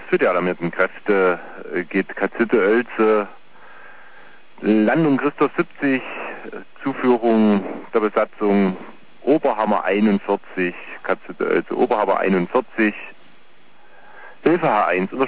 für die alarmierten Kräfte geht Katzite Oelze, Landung Christoph 70, Zuführung der Besatzung Oberhammer 41, Katzite Oelze, Oberhammer 41, Hilfe H1,